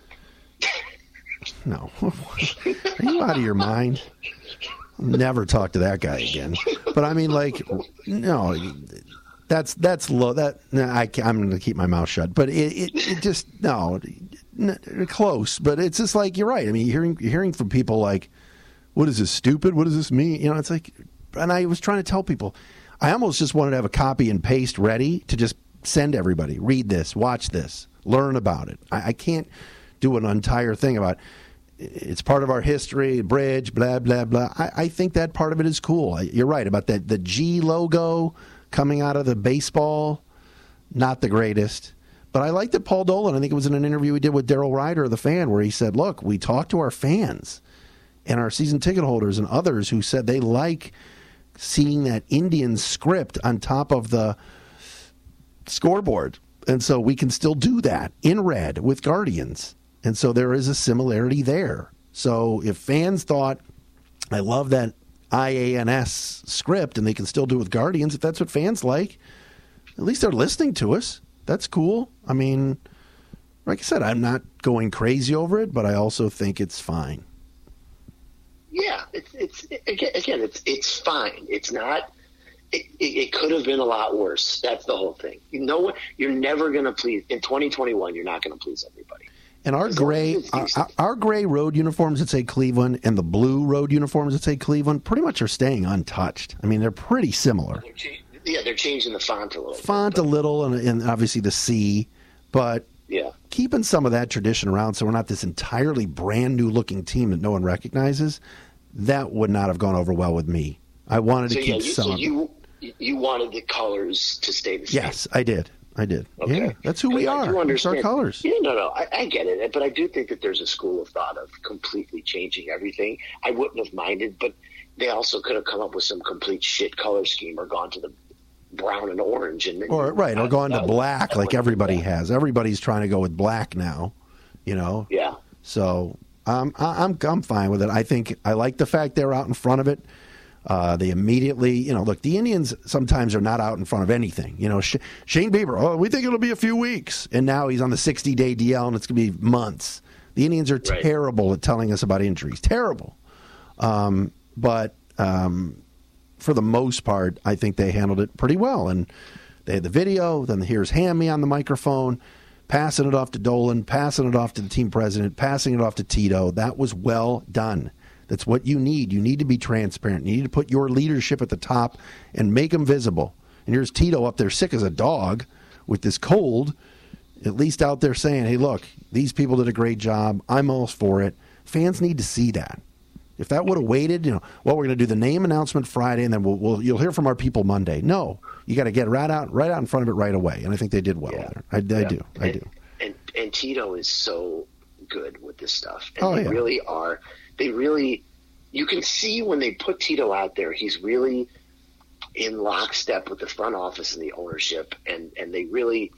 [SPEAKER 2] No. Are you out of your mind? Never talk to that guy again. But I mean, like, no, that's low. I'm going to keep my mouth shut. But it just close. But it's just like, you're right. I mean, hearing from people like, "What is this, stupid? What does this mean?" It's like, and I was trying to tell people, I almost just wanted to have a copy and paste ready to just send everybody. Read this, watch this, learn about it. I can't do an entire thing about it's part of our history, bridge, blah, blah, blah. I think that part of it is cool. You're right about that. The G logo coming out of the baseball, not the greatest. But I like that Paul Dolan, I think it was in an interview we did with Daryl Ryder, the fan, where he said, look, we talked to our fans and our season ticket holders and others who said they like seeing that Indian script on top of the scoreboard. And so we can still do that in red with Guardians. And so there is a similarity there. So if fans thought, I love that IANS script, and they can still do it with Guardians, if that's what fans like, at least they're listening to us. That's cool. I mean, like I said, I'm not going crazy over it, but I also think it's fine.
[SPEAKER 3] Yeah, it's fine. It's not. It could have been a lot worse. That's the whole thing. You're never going to please in 2021. You're not going to please everybody.
[SPEAKER 2] And our gray road uniforms that say Cleveland and the blue road uniforms that say Cleveland pretty much are staying untouched. I mean, they're pretty similar.
[SPEAKER 3] They're changing the font a little.
[SPEAKER 2] And obviously the C, but keeping some of that tradition around so we're not this entirely brand new looking team that no one recognizes, that would not have gone over well with me. I wanted to keep some.
[SPEAKER 3] So you wanted the colors to stay the same.
[SPEAKER 2] Yes, I did. Okay. Yeah, that's who we are. It's our colors.
[SPEAKER 3] Yeah, no, I get it. But I do think that there's a school of thought of completely changing everything. I wouldn't have minded, but they also could have come up with some complete shit color scheme or gone to the brown and orange. Or
[SPEAKER 2] gone to black like everybody has. Everybody's trying to go with black now,
[SPEAKER 3] Yeah.
[SPEAKER 2] So I'm fine with it. I like the fact they're out in front of it. They immediately, look, the Indians sometimes are not out in front of anything. Shane Bieber, we think it'll be a few weeks. And now he's on the 60-day DL, and it's going to be months. The Indians are terrible at telling us about injuries. Terrible. But for the most part, I think they handled it pretty well. And they had the video. Then here's Hammy on the microphone, passing it off to Dolan, passing it off to the team president, passing it off to Tito. That was well done. That's what you need. You need to be transparent. You need to put your leadership at the top and make them visible. And here's Tito up there sick as a dog with this cold, at least out there saying, hey, look, these people did a great job. I'm all for it. Fans need to see that. If that would have waited, we're going to do the name announcement Friday, and then you'll hear from our people Monday. No, you got to get right out in front of it right away. And I think they did well there. I do.
[SPEAKER 3] And Tito is so good with this stuff. And they really are. They really, you can see when they put Tito out there, he's really in lockstep with the front office and the ownership. And they really,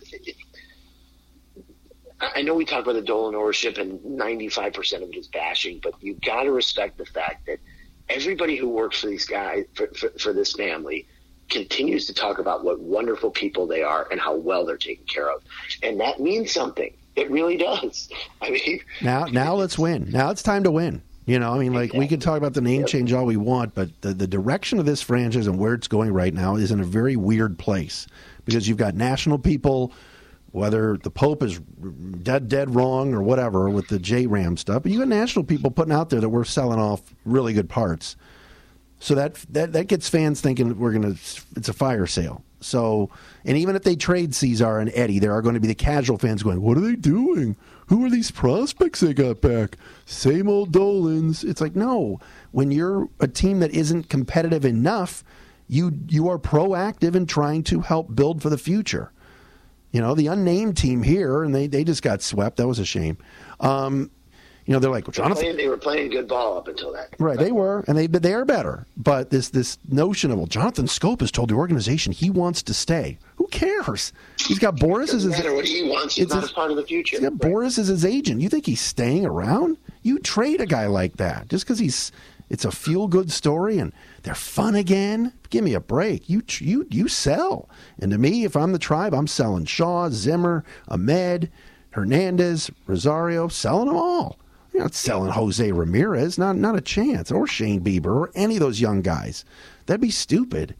[SPEAKER 3] I know we talk about the Dolan ownership and 95% of it is bashing, but you've got to respect the fact that everybody who works for these guys, for this family, continues to talk about what wonderful people they are and how well they're taken care of. And that means something. It really does. I mean,
[SPEAKER 2] now let's win. Now it's time to win. We can talk about the name change all we want, but the direction of this franchise and where it's going right now is in a very weird place because you've got national people, whether the Pope is dead wrong or whatever with the J-Ram stuff, but you got national people putting out there that we're selling off really good parts. So that gets fans thinking it's a fire sale. So, and even if they trade Cesar and Eddie, there are going to be the casual fans going, what are they doing? Who are these prospects they got back? Same old Dolans. It's like, no. When you're a team that isn't competitive enough, you are proactive in trying to help build for the future. The unnamed team here, and they just got swept. That was a shame. They're like, well, Jonathan.
[SPEAKER 3] They were playing good ball up until that.
[SPEAKER 2] Right, they were, and they are better. But this notion of, well, Jonathan Scope has told the organization he wants to stay. Who cares? He's got Boris as his.
[SPEAKER 3] No matter what he wants, he's not a part of the future.
[SPEAKER 2] He's got Boris as his agent. You think he's staying around? You trade a guy like that just because it's a feel good story and they're fun again. Give me a break. You sell. And to me, if I'm the Tribe, I'm selling Shaw, Zimmer, Ahmed, Hernandez, Rosario, selling them all. You're not selling Jose Ramirez, not a chance, or Shane Bieber, or any of those young guys. That'd be stupid.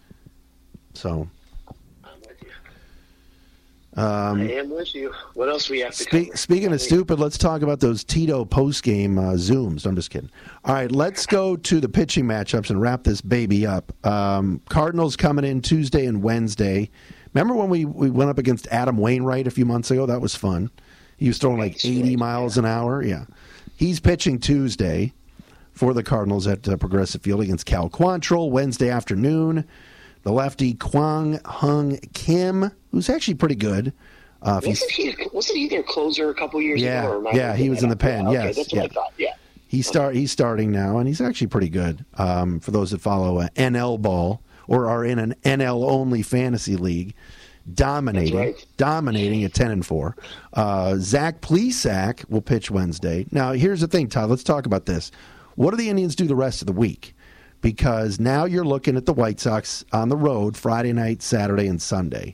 [SPEAKER 2] So,
[SPEAKER 3] I'm with you. I am with you. What else we have to cover?
[SPEAKER 2] Speaking of stupid, let's talk about those Tito post-game Zooms. I'm just kidding. All right, let's go to the pitching matchups and wrap this baby up. Cardinals coming in Tuesday and Wednesday. Remember when we went up against Adam Wainwright a few months ago? That was fun. He was throwing like 80 miles an hour. Yeah. He's pitching Tuesday for the Cardinals at Progressive Field against Cal Quantrill. Wednesday afternoon, the lefty Kwang Hung Kim, who's actually pretty good.
[SPEAKER 3] Wasn't he their closer a couple years ago?
[SPEAKER 2] Yeah, he was in the pen.
[SPEAKER 3] Okay,
[SPEAKER 2] yes,
[SPEAKER 3] that's what I thought. Yeah.
[SPEAKER 2] He's starting now, and he's actually pretty good. For those that follow NL ball or are in an NL-only fantasy league. Dominating at 10-4. Zach Plesac will pitch Wednesday. Now, here's the thing, Todd. Let's talk about this. What do the Indians do the rest of the week? Because now you're looking at the White Sox on the road Friday night, Saturday, and Sunday.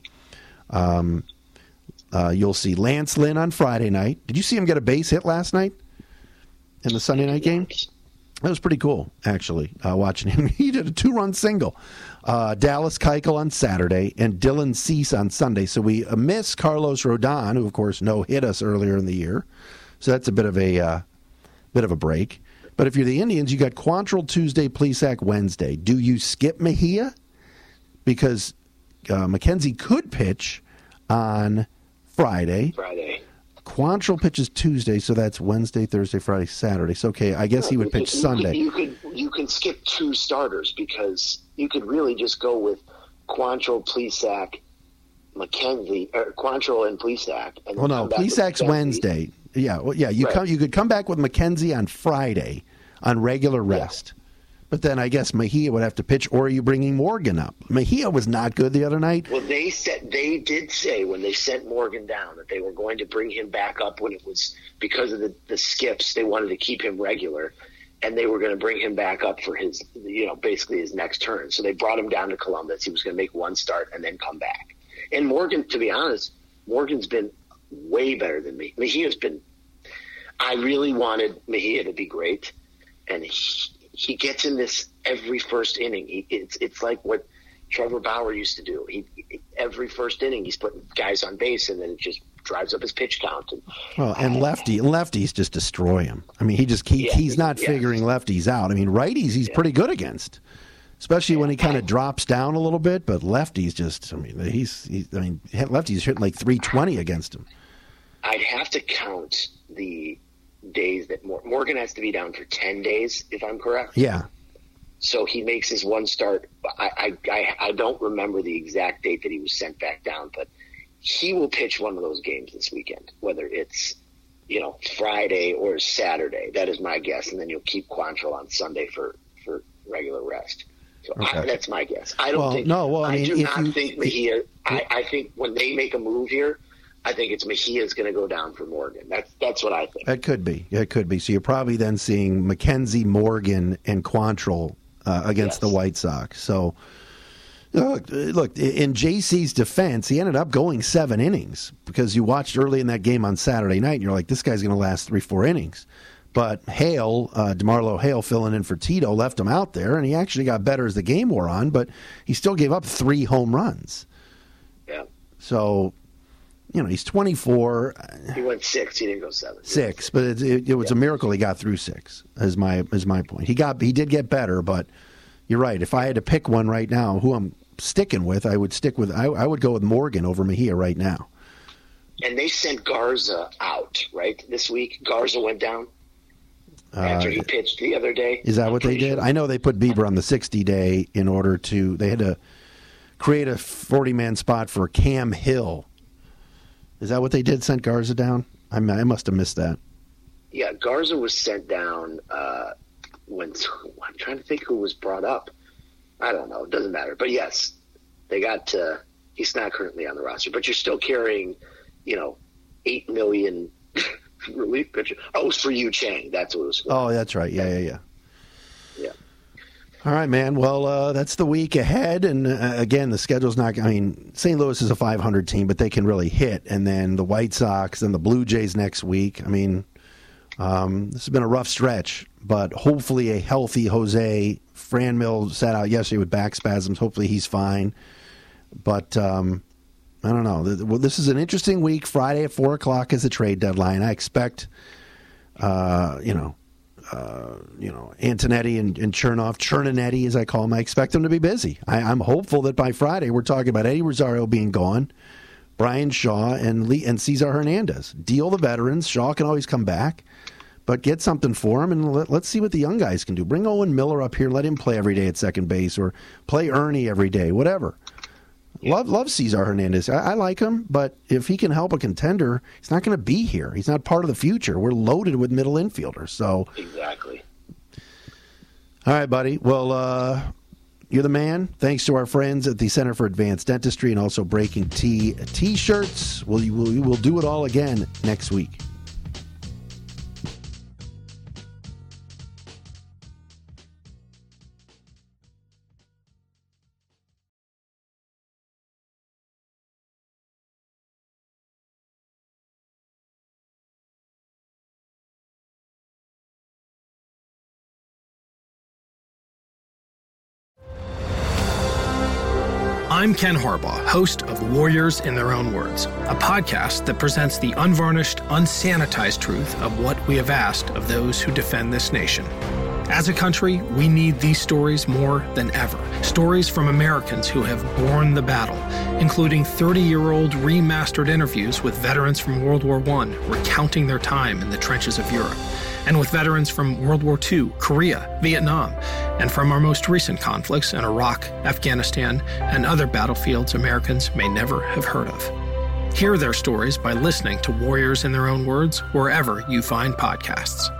[SPEAKER 2] You'll see Lance Lynn on Friday night. Did you see him get a base hit last night in the Sunday night game? That was pretty cool, actually, watching him. He did a 2-run single. Dallas Keuchel on Saturday and Dylan Cease on Sunday. So we miss Carlos Rodon, who, of course, no-hit us earlier in the year. So that's a bit of a break. But if you're the Indians, you got Quantrill Tuesday, Plesac Wednesday. Do you skip Mejia? Because McKenzie could pitch on Friday. Quantrill pitches Tuesday, so that's Wednesday, Thursday, Friday, Saturday. So, okay, I guess he would pitch Sunday.
[SPEAKER 3] You can skip 2 starters because you could really just go with Quantrill, Plesac, McKenzie, or Quantrill and Plesac. And
[SPEAKER 2] Plesac's Wednesday. Yeah, you could come back with McKenzie on Friday on regular rest. But then I guess Mejia would have to pitch, or are you bringing Morgan up? Mejia was not good the other night.
[SPEAKER 3] Well, they did say when they sent Morgan down that they were going to bring him back up when it was because of the skips. They wanted to keep him regular, and they were going to bring him back up for his, basically his next turn. So they brought him down to Columbus. He was going to make one start and then come back. And Morgan, to be honest, Morgan's been way better than me. Mejia's been – I really wanted Mejia to be great, and he gets in this every first inning. It's like what Trevor Bauer used to do. Every first inning he's putting guys on base, and then it just drives up his pitch count.
[SPEAKER 2] And lefties just destroy him. I mean, he's not figuring lefties out. I mean, righties he's pretty good against, especially when he kind of drops down a little bit. But lefties lefties hitting like 320 against him.
[SPEAKER 3] I'd have to count the days that Morgan has to be down for 10 days, if I'm correct.
[SPEAKER 2] Yeah.
[SPEAKER 3] So he makes his one start. I don't remember the exact date that he was sent back down, but he will pitch one of those games this weekend, whether it's, Friday or Saturday. That is my guess. And then you'll keep Quantrill on Sunday for regular rest. So
[SPEAKER 2] okay.
[SPEAKER 3] That's my guess. I do not think Mejia. I think when they make a move here, I think it's Mejia's going to go down for Morgan. That's what I think. It could be.
[SPEAKER 2] So you're probably then seeing McKenzie, Morgan, and Quantrill against the White Sox. So, look, in JC's defense, he ended up going 7 innings because you watched early in that game on Saturday night, and you're like, this guy's going to last 3-4 innings. But Hale, DeMarlo Hale, filling in for Tito, left him out there, and he actually got better as the game wore on, but he still gave up 3 home runs.
[SPEAKER 3] Yeah.
[SPEAKER 2] So, he's 24.
[SPEAKER 3] He went 6. He didn't go 7.
[SPEAKER 2] 6, but it was a miracle he got through 6. Is my point. He did get better, but you're right. If I had to pick one right now, who I'm sticking with, I would go with Morgan over Mejia right now.
[SPEAKER 3] And they sent Garza out right this week. Garza went down after he pitched the other day.
[SPEAKER 2] Is that what they did? Sure. I know they put Bieber on the 60-day in order to. They had to create a 40-man spot for Cam Hill. Is that what they did? Sent Garza down? I must have missed that.
[SPEAKER 3] Yeah, Garza was sent down when I'm trying to think who was brought up. I don't know. It doesn't matter. But yes, they got. He's not currently on the roster, but you're still carrying, $8 million relief pitcher. Oh, it was for Yu Chang. That's what it was for.
[SPEAKER 2] Oh, that's right. Yeah. All right, man. Well, that's the week ahead. And again, the schedule's not, St. Louis is a 500 team, but they can really hit. And then the White Sox and the Blue Jays next week. This has been a rough stretch, but hopefully a healthy Jose. Franmil sat out yesterday with back spasms. Hopefully he's fine. But I don't know. This is an interesting week. Friday at 4 o'clock is the trade deadline. I expect, Antonetti and Cherninetti, as I call him, I expect them to be busy. I'm hopeful that by Friday we're talking about Eddie Rosario being gone, Brian Shaw, and Cesar Hernandez. Deal the veterans. Shaw can always come back, but get something for him, and let's see what the young guys can do. Bring Owen Miller up here. Let him play every day at second base, or play Ernie every day, whatever. Love Cesar Hernandez. I like him, but if he can help a contender, he's not going to be here. He's not part of the future. We're loaded with middle infielders. So
[SPEAKER 3] exactly.
[SPEAKER 2] All right, buddy. Well, you're the man. Thanks to our friends at the Center for Advanced Dentistry and also Breaking Tea T-shirts. We'll do it all again next week.
[SPEAKER 4] I'm Ken Harbaugh, host of Warriors in Their Own Words, a podcast that presents the unvarnished, unsanitized truth of what we have asked of those who defend this nation. As a country, we need these stories more than ever. Stories from Americans who have borne the battle, including 30-year-old remastered interviews with veterans from World War I recounting their time in the trenches of Europe, and with veterans from World War II, Korea, Vietnam, and from our most recent conflicts in Iraq, Afghanistan, and other battlefields Americans may never have heard of. Hear their stories by listening to Warriors in Their Own Words wherever you find podcasts.